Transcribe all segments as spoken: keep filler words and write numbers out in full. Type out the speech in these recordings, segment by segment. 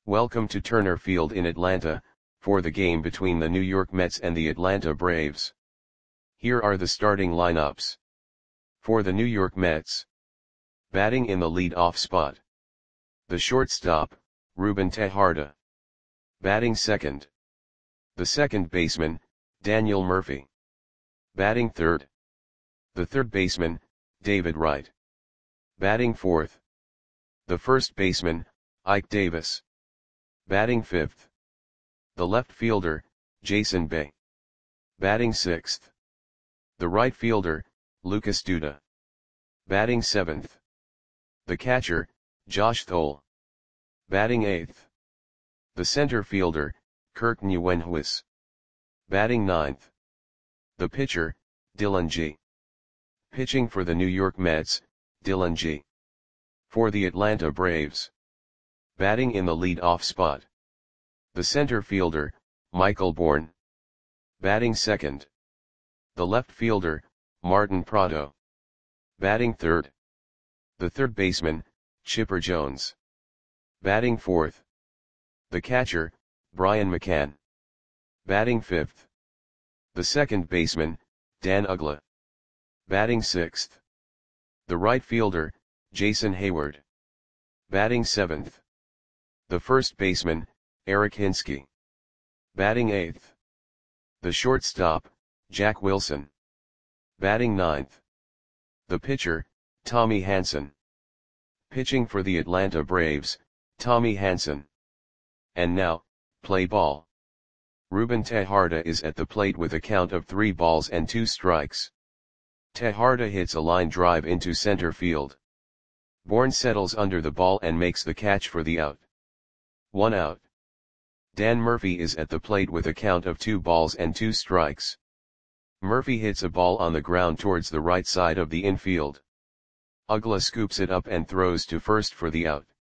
Welcome to Turner Field in Atlanta, for the game between the New York Mets and the Atlanta Braves. Here are the starting lineups. For the New York Mets. Batting in the lead-off spot. The shortstop, Ruben Tejada. Batting second. The second baseman, Daniel Murphy. Batting third. The third baseman, David Wright. Batting fourth. The first baseman, Ike Davis. Batting fifth. The left fielder, Jason Bay. Batting sixth. The right fielder, Lucas Duda. Batting seventh. The catcher, Josh Thole. Batting eighth. The center fielder, Kirk Nguyenhuis. Batting ninth. The pitcher, Dylan G. Pitching for the New York Mets, Dylan G. For the Atlanta Braves. Batting in the lead-off spot. The center fielder, Michael Bourn. Batting second. The left fielder, Martin Prado. Batting third. The third baseman, Chipper Jones. Batting fourth. The catcher, Brian McCann. Batting fifth. The second baseman, Dan Uggla. Batting sixth. The right fielder, Jason Hayward. Batting seventh. The first baseman, Eric Hinske. Batting eighth. The shortstop, Jack Wilson. Batting ninth. The pitcher, Tommy Hanson. Pitching for the Atlanta Braves, Tommy Hanson. And now, play ball. Ruben Tejada is at the plate with a count of three balls and two strikes. Tejada hits a line drive into center field. Bourn settles under the ball and makes the catch for the out. One out. Dan Murphy is at the plate with a count of two balls and two strikes. Murphy hits a ball on the ground towards the right side of the infield. Uggla scoops it up and throws to first for the out.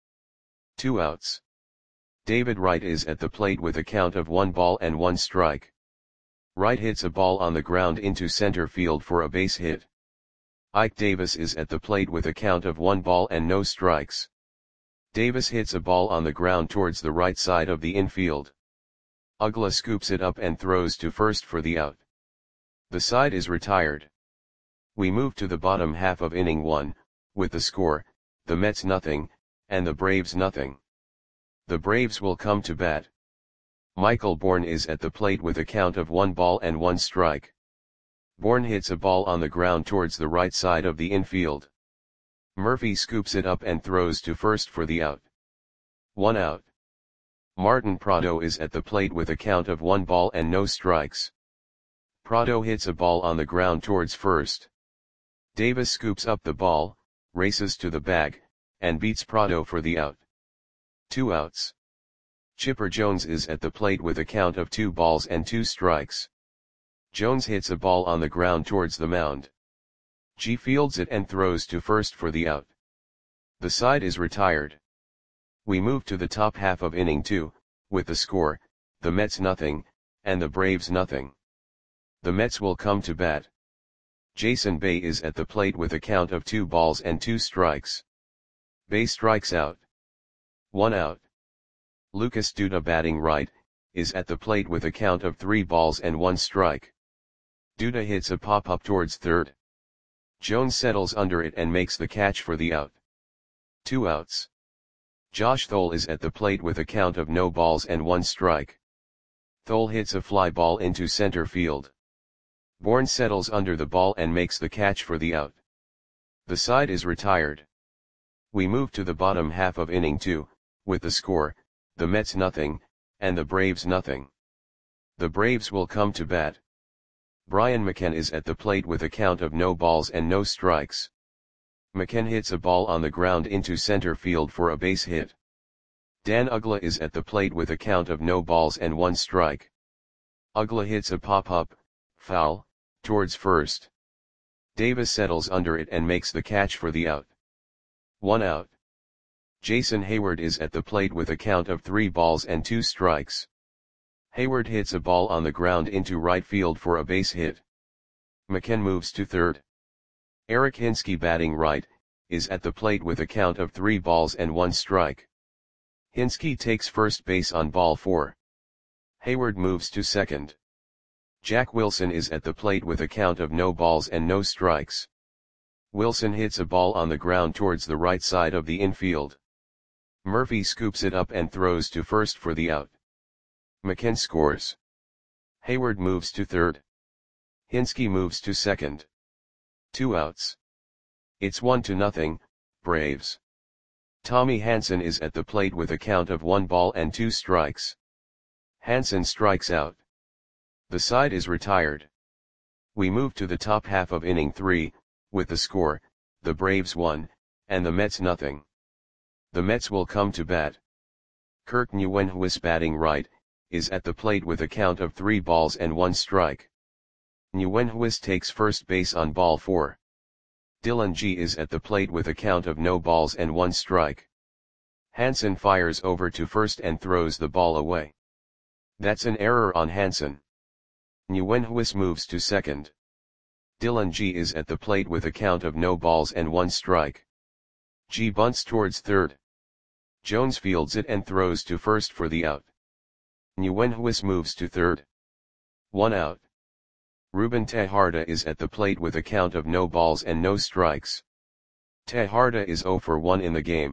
Two outs. David Wright is at the plate with a count of one ball and one strike. Wright hits a ball on the ground into center field for a base hit. Ike Davis is at the plate with a count of one ball and no strikes. Davis hits a ball on the ground towards the right side of the infield. Uggla scoops it up and throws to first for the out. The side is retired. We move to the bottom half of inning one, with the score, the Mets nothing, and the Braves nothing. The Braves will come to bat. Michael Bourn is at the plate with a count of one ball and one strike. Bourn hits a ball on the ground towards the right side of the infield. Murphy scoops it up and throws to first for the out. One out. Martin Prado is at the plate with a count of one ball and no strikes. Prado hits a ball on the ground towards first. Davis scoops up the ball, races to the bag, and beats Prado for the out. Two outs. Chipper Jones is at the plate with a count of two balls and two strikes. Jones hits a ball on the ground towards the mound. G fields it and throws to first for the out. The side is retired. We move to the top half of inning two, with the score, the Mets nothing, and the Braves nothing. The Mets will come to bat. Jason Bay is at the plate with a count of two balls and two strikes. Bay strikes out. One out. Lucas Duda, batting right, is at the plate with a count of three balls and one strike. Duda hits a pop-up towards third. Jones settles under it and makes the catch for the out. Two outs. Josh Thole is at the plate with a count of no balls and one strike. Thole hits a fly ball into center field. Bourn settles under the ball and makes the catch for the out. The side is retired. We move to the bottom half of inning two, with the score, the Mets nothing, and the Braves nothing. The Braves will come to bat. Brian McCann is at the plate with a count of no balls and no strikes. McCann hits a ball on the ground into center field for a base hit. Dan Uggla is at the plate with a count of no balls and one strike. Uggla hits a pop-up, foul, towards first. Davis settles under it and makes the catch for the out. One out. Jason Hayward is at the plate with a count of three balls and two strikes. Hayward hits a ball on the ground into right field for a base hit. McCann moves to third. Eric Hinske, batting right, is at the plate with a count of three balls and one strike. Hinske takes first base on ball four. Hayward moves to second. Jack Wilson is at the plate with a count of no balls and no strikes. Wilson hits a ball on the ground towards the right side of the infield. Murphy scoops it up and throws to first for the out. McCann scores. Hayward moves to third. Hinske moves to second. Two outs. It's one to nothing, Braves. Tommy Hanson is at the plate with a count of one ball and two strikes. Hanson strikes out. The side is retired. We move to the top half of inning three, with the score, the Braves one, and the Mets nothing. The Mets will come to bat. Kirk Nieuwenhuis, batting right, is at the plate with a count of three balls and one strike. Nieuwenhuis takes first base on ball four. Dylan G is at the plate with a count of no balls and one strike. Hanson fires over to first and throws the ball away. That's an error on Hanson. Nieuwenhuis moves to second. Dylan G is at the plate with a count of no balls and one strike. G bunts towards third. Jones fields it and throws to first for the out. Nieuwenhuis moves to third. One out. Ruben Tejada is at the plate with a count of no balls and no strikes. Tejada is zero for one in the game.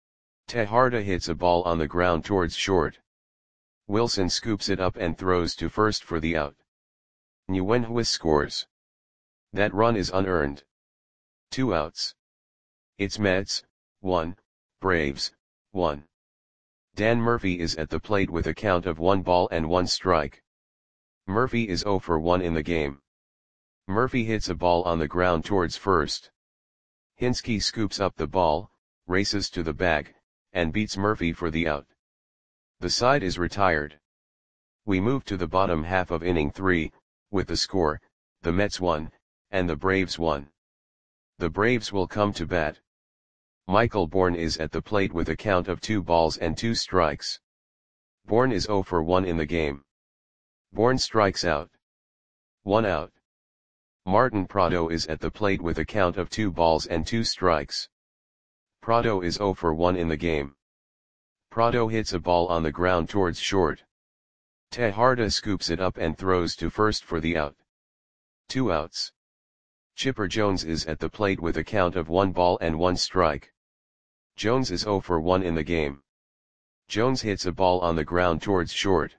Tejada hits a ball on the ground towards short. Wilson scoops it up and throws to first for the out. Nieuwenhuis scores. That run is unearned. Two outs. It's Mets, one, Braves, one. Dan Murphy is at the plate with a count of one ball and one strike. Murphy is zero for one in the game. Murphy hits a ball on the ground towards first. Hinske scoops up the ball, races to the bag, and beats Murphy for the out. The side is retired. We move to the bottom half of inning three, with the score, the Mets one, and the Braves one. The Braves will come to bat. Michael Bourn is at the plate with a count of two balls and two strikes. Bourn is zero for one in the game. Bourn strikes out. One out. Martin Prado is at the plate with a count of two balls and two strikes. Prado is zero for one in the game. Prado hits a ball on the ground towards short. Tejada scoops it up and throws to first for the out. Two outs. Chipper Jones is at the plate with a count of one ball and one strike. Jones is zero for one in the game. Jones hits a ball on the ground towards short.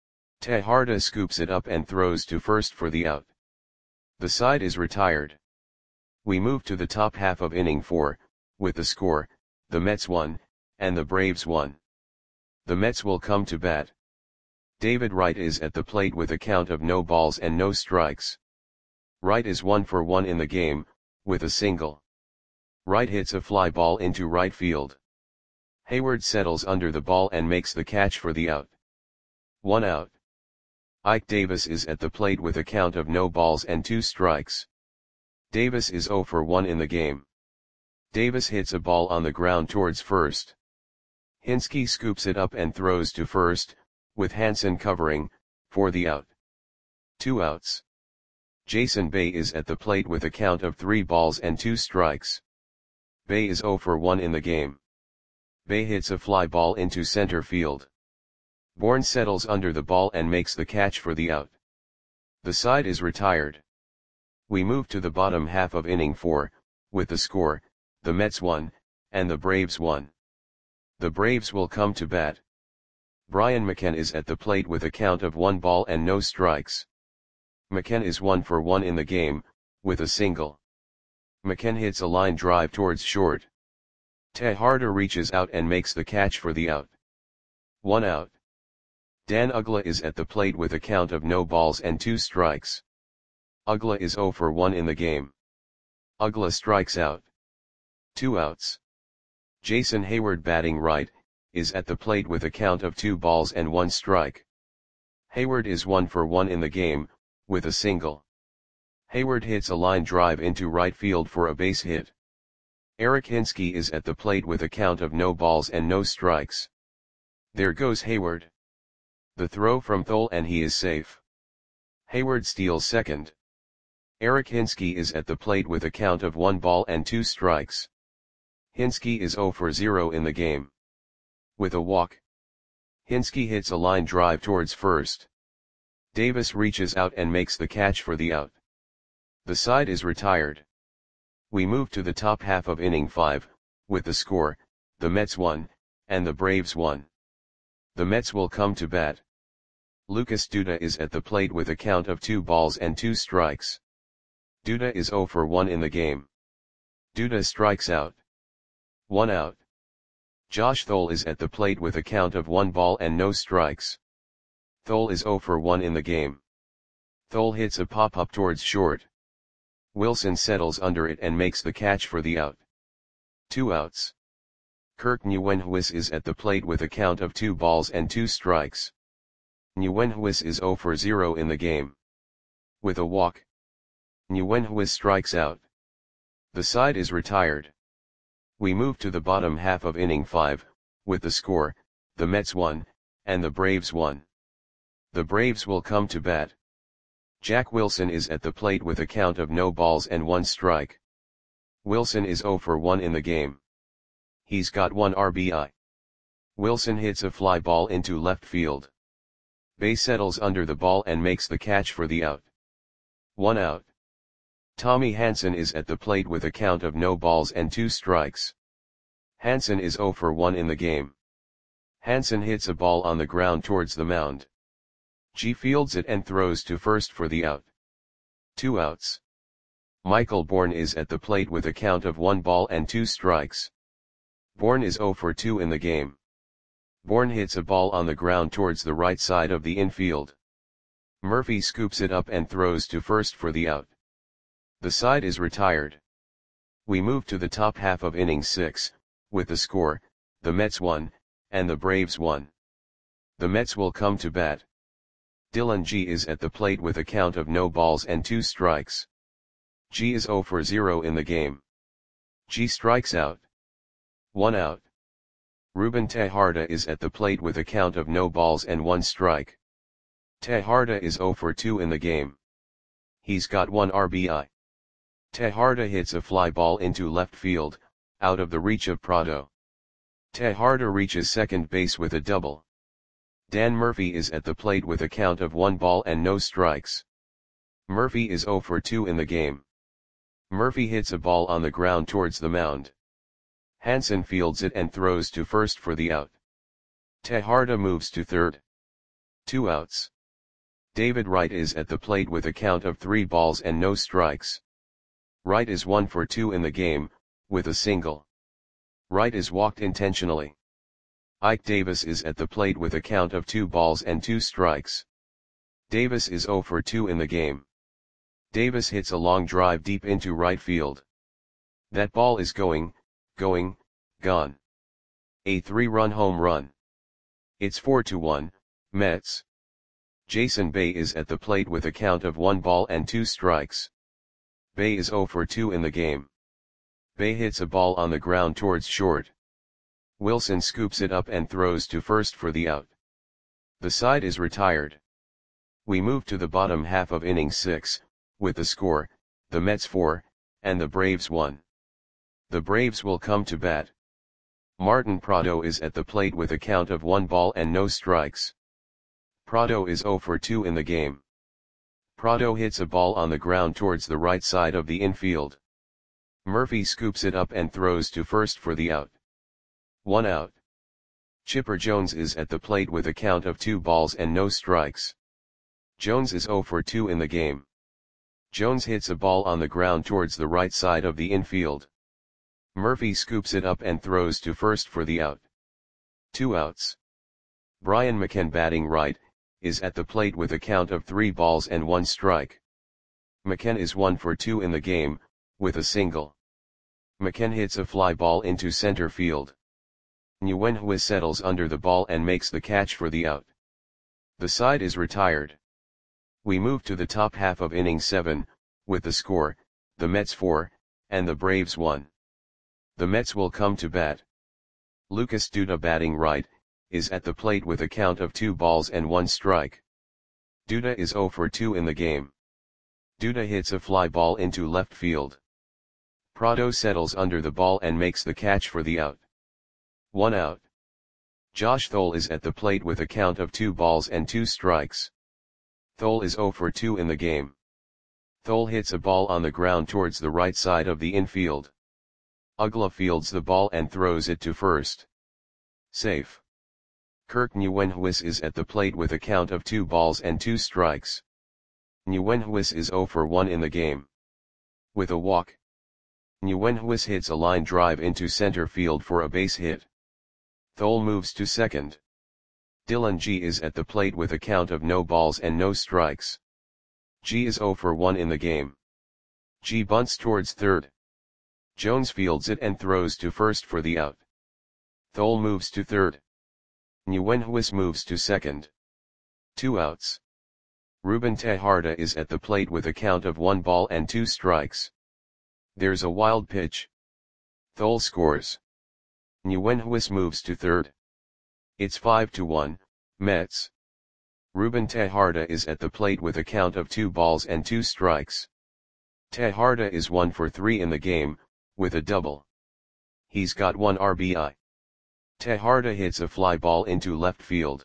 Tejada scoops it up and throws to first for the out. The side is retired. We move to the top half of inning four, with the score, the Mets one, and the Braves one. The Mets will come to bat. David Wright is at the plate with a count of no balls and no strikes. Wright is one for one in the game, with a single. Wright hits a fly ball into right field. Hayward settles under the ball and makes the catch for the out. One out. Ike Davis is at the plate with a count of no balls and two strikes. Davis is zero for one in the game. Davis hits a ball on the ground towards first. Hinske scoops it up and throws to first, with Hanson covering, for the out. Two outs. Jason Bay is at the plate with a count of three balls and two strikes. Bay is zero for one in the game. Bay hits a fly ball into center field. Bourn settles under the ball and makes the catch for the out. The side is retired. We move to the bottom half of inning four, with the score, the Mets one, and the Braves one. The Braves will come to bat. Brian McCann is at the plate with a count of one ball and no strikes. McCann is one for one in the game, with a single. McCann hits a line drive towards short. Tejada reaches out and makes the catch for the out. One out. Dan Uggla is at the plate with a count of no balls and two strikes. Uggla is zero for one in the game. Uggla strikes out. Two outs. Jason Hayward, batting right, is at the plate with a count of two balls and one strike. Hayward is one for one in the game, with a single. Hayward hits a line drive into right field for a base hit. Eric Hinske is at the plate with a count of no balls and no strikes. There goes Hayward. The throw from Thole and he is safe. Hayward steals second. Eric Hinske is at the plate with a count of one ball and two strikes. Hinske is zero for zero in the game. with a walk. Hinske hits a line drive towards first. Davis reaches out and makes the catch for the out. The side is retired. We move to the top half of inning five, with the score, the Mets won, and the Braves won. The Mets will come to bat. Lucas Duda is at the plate with a count of two balls and two strikes. Duda is oh for one in the game. Duda strikes out. One out. Josh Thole is at the plate with a count of one ball and no strikes. Thole is oh for one in the game. Thole hits a pop-up towards short. Wilson settles under it and makes the catch for the out. Two outs. Kirk Nieuwenhuis is at the plate with a count of two balls and two strikes. Nieuwenhuis is oh for zero in the game. With a walk. Nieuwenhuis strikes out. The side is retired. We move to the bottom half of inning five, with the score, the Mets won, and the Braves won. The Braves will come to bat. Jack Wilson is at the plate with a count of no balls and one strike. Wilson is oh for one in the game. He's got one R B I. Wilson hits a fly ball into left field. Bay settles under the ball and makes the catch for the out. One out. Tommy Hanson is at the plate with a count of no balls and two strikes. Hanson is oh for one in the game. Hanson hits a ball on the ground towards the mound. G fields it and throws to first for the out. Two outs. Michael Bourne is at the plate with a count of one ball and two strikes. Bourne is oh for two in the game. Bourne hits a ball on the ground towards the right side of the infield. Murphy scoops it up and throws to first for the out. The side is retired. We move to the top half of inning six, with the score, the Mets won, and the Braves won. The Mets will come to bat. Dylan G is at the plate with a count of no balls and two strikes. G is oh for zero in the game. G strikes out. One out. Ruben Tejada is at the plate with a count of no balls and one strike. Tejada is oh for two in the game. He's got one R B I. Tejada hits a fly ball into left field, out of the reach of Prado. Tejada reaches second base with a double. Dan Murphy is at the plate with a count of one ball and no strikes. Murphy is oh for two in the game. Murphy hits a ball on the ground towards the mound. Hanson fields it and throws to first for the out. Tejada moves to third. Two outs. David Wright is at the plate with a count of three balls and no strikes. Wright is one for two in the game, with a single. Wright is walked intentionally. Ike Davis is at the plate with a count of two balls and two strikes. Davis is oh for two in the game. Davis hits a long drive deep into right field. That ball is going, going, gone. A three-run home run. It's four to one, Mets. Jason Bay is at the plate with a count of one ball and two strikes. Bay is oh for two in the game. Bay hits a ball on the ground towards short. Wilson scoops it up and throws to first for the out. The side is retired. We move to the bottom half of inning six, with the score, the Mets four, and the Braves one. The Braves will come to bat. Martin Prado is at the plate with a count of one ball and no strikes. Prado is oh for two in the game. Prado hits a ball on the ground towards the right side of the infield. Murphy scoops it up and throws to first for the out. One out. Chipper Jones is at the plate with a count of two balls and no strikes. Jones is oh for two in the game. Jones hits a ball on the ground towards the right side of the infield. Murphy scoops it up and throws to first for the out. Two outs. Brian McCann, batting right, is at the plate with a count of three balls and one strike. McCann is one for two in the game, with a single. McCann hits a fly ball into center field. Nieuwenhuis settles under the ball and makes the catch for the out. The side is retired. We move to the top half of inning seven, with the score, the Mets four, and the Braves one. The Mets will come to bat. Lucas Duda, batting right, is at the plate with a count of two balls and one strike. Duda is oh for two in the game. Duda hits a fly ball into left field. Prado settles under the ball and makes the catch for the out. One out. Josh Thole is at the plate with a count of two balls and two strikes. Thole is zero for two in the game. Thole hits a ball on the ground towards the right side of the infield. Uggla fields the ball and throws it to first. Safe. Kirk Nieuwenhuis is at the plate with a count of two balls and two strikes. Nieuwenhuis is zero for one in the game. With a walk, Nieuwenhuis hits a line drive into center field for a base hit. Thole moves to second. Dylan G is at the plate with a count of no balls and no strikes. G is zero for one in the game. G bunts towards third. Jones fields it and throws to first for the out. Thole moves to third. Nieuwenhuis moves to second. Two outs. Ruben Tejada is at the plate with a count of one ball and two strikes. There's a wild pitch. Thole scores. Nieuwenhuis moves to third. It's five to one, Mets. Ruben Tejada is at the plate with a count of two balls and two strikes. Tejada is one for three in the game, with a double. He's got one R B I. Tejada hits a fly ball into left field.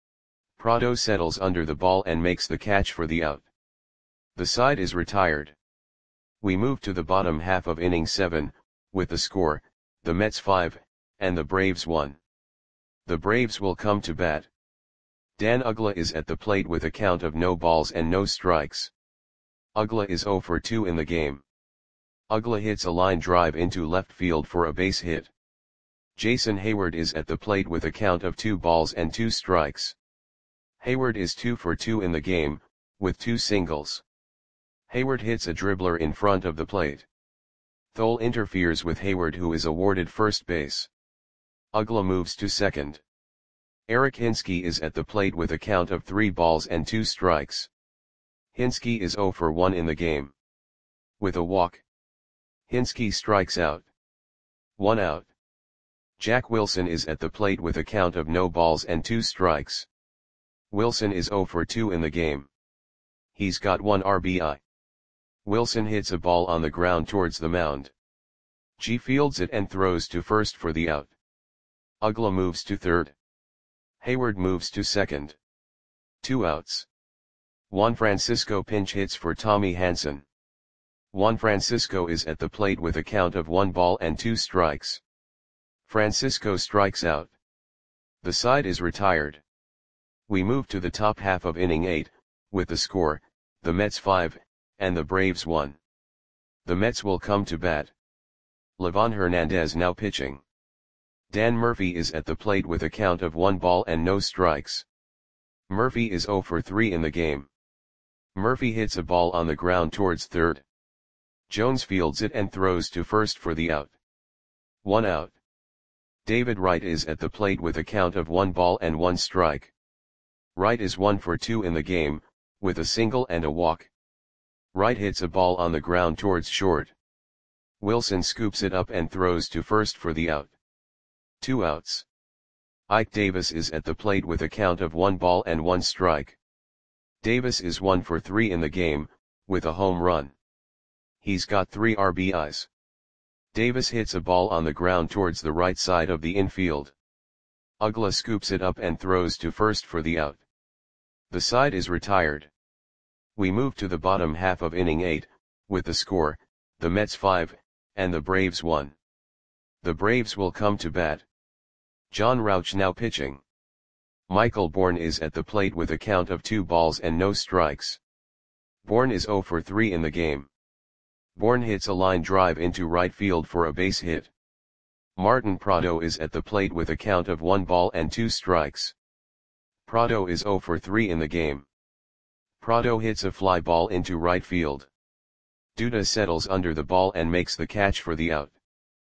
Prado settles under the ball and makes the catch for the out. The side is retired. We move to the bottom half of inning seven, with the score, the Mets five, and the Braves one. The Braves will come to bat. Dan Uggla is at the plate with a count of no balls and no strikes. Uggla is zero for two in the game. Uggla hits a line drive into left field for a base hit. Jason Heyward is at the plate with a count of two balls and two strikes. Heyward is two for two in the game, with two singles. Heyward hits a dribbler in front of the plate. Thole interferes with Heyward, who is awarded first base. Uggla moves to second. Eric Hinske is at the plate with a count of three balls and two strikes. Hinske is zero for one in the game. With a walk, Hinske strikes out. One out. Jack Wilson is at the plate with a count of no balls and two strikes. Wilson is zero for two in the game. He's got one R B I. Wilson hits a ball on the ground towards the mound. G fields it and throws to first for the out. Uggla moves to third. Heyward moves to second. Two outs. Juan Francisco pinch hits for Tommy Hanson. Juan Francisco is at the plate with a count of one ball and two strikes. Francisco strikes out. The side is retired. We move to the top half of inning eight, with the score, the Mets five, and the Braves one. The Mets will come to bat. Livan Hernandez now pitching. Dan Murphy is at the plate with a count of one ball and no strikes. Murphy is zero for three in the game. Murphy hits a ball on the ground towards third. Jones fields it and throws to first for the out. One out. David Wright is at the plate with a count of one ball and one strike. Wright is one for two in the game, with a single and a walk. Wright hits a ball on the ground towards short. Wilson scoops it up and throws to first for the out. Two outs. Ike Davis is at the plate with a count of one ball and one strike. Davis is one for three in the game, with a home run. He's got three R B Is. Davis hits a ball on the ground towards the right side of the infield. Uggla scoops it up and throws to first for the out. The side is retired. We move to the bottom half of inning eight, with the score, the Mets five, and the Braves one. The Braves will come to bat. John Rauch now pitching. Michael Bourne is at the plate with a count of two balls and no strikes. Bourne is zero for three in the game. Bourne hits a line drive into right field for a base hit. Martin Prado is at the plate with a count of one ball and two strikes. Prado is zero for three in the game. Prado hits a fly ball into right field. Duda settles under the ball and makes the catch for the out.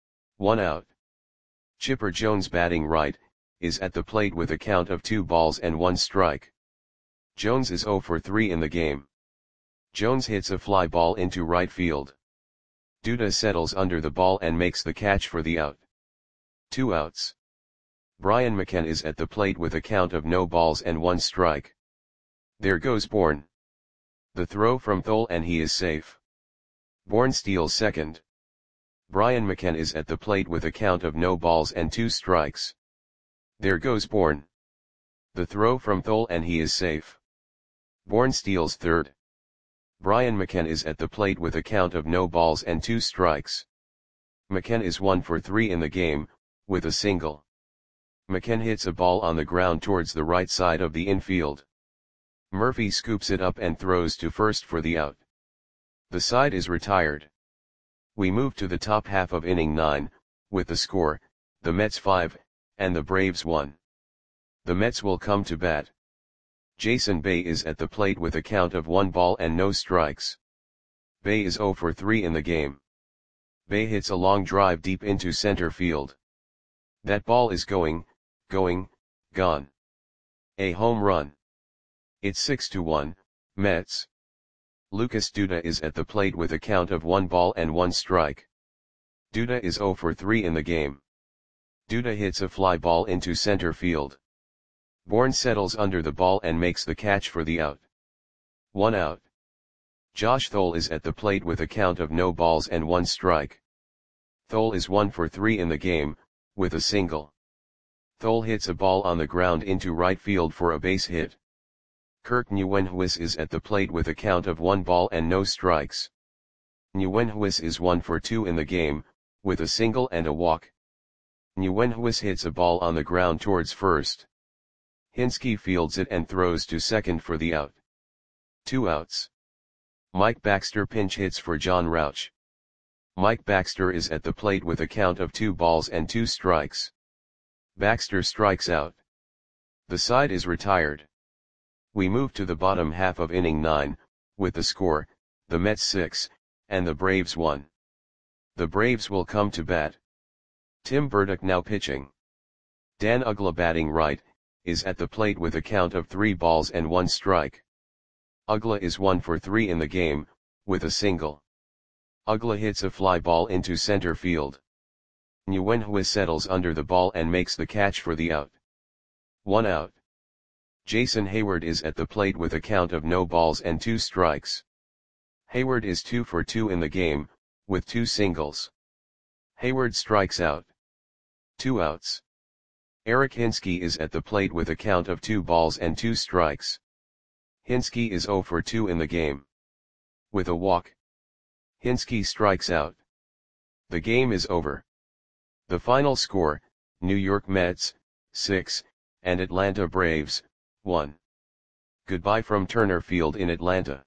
One out. Chipper Jones, batting right, is at the plate with a count of two balls and one strike. Jones is zero for three in the game. Jones hits a fly ball into right field. Duda settles under the ball and makes the catch for the out. Two outs. Brian McCann is at the plate with a count of no balls and one strike. There goes Bourne. The throw from Thole and he is safe. Bourne steals second. Brian McCann is at the plate with a count of no balls and two strikes. There goes Bourne. The throw from Thole and he is safe. Bourne steals third. Brian McKenna is at the plate with a count of no balls and two strikes. McKenna is one for three in the game, with a single. McKenna hits a ball on the ground towards the right side of the infield. Murphy scoops it up and throws to first for the out. The side is retired. We move to the top half of inning nine, with the score, the Mets five, and the Braves one. The Mets will come to bat. Jason Bay is at the plate with a count of one ball and no strikes. Bay is zero for three in the game. Bay hits a long drive deep into center field. That ball is going, going, gone. A home run. It's six to one, Mets. Lucas Duda is at the plate with a count of one ball and one strike. Duda is zero for three in the game. Duda hits a fly ball into center field. Bourne settles under the ball and makes the catch for the out. One out. Josh Thole is at the plate with a count of no balls and one strike. Thole is one for three in the game, with a single. Thole hits a ball on the ground into right field for a base hit. Kirk Nguyenhuis is at the plate with a count of one ball and no strikes. Nguyenhuis is one for two in the game, with a single and a walk. Nguyenhuis hits a ball on the ground towards first. Hinske fields it and throws to second for the out. Two outs. Mike Baxter pinch hits for John Rauch. Mike Baxter is at the plate with a count of two balls and two strikes. Baxter strikes out. The side is retired. We move to the bottom half of inning nine, with the score, the Mets six, and the Braves one. The Braves will come to bat. Tim Burdick now pitching. Dan Uggla batting right, is at the plate with a count of three balls and one strike. Uggla is one for three in the game, with a single. Uggla hits a fly ball into center field. Nguyenhuis settles under the ball and makes the catch for the out. One out. Jason Hayward is at the plate with a count of no balls and two strikes. Hayward is two for two in the game, with two singles. Hayward strikes out. Two outs. Eric Hinske is at the plate with a count of two balls and two strikes. Hinske is zero for two in the game. With a walk. Hinske strikes out. The game is over. The final score, New York Mets, six, and Atlanta Braves, one. Goodbye from Turner Field in Atlanta.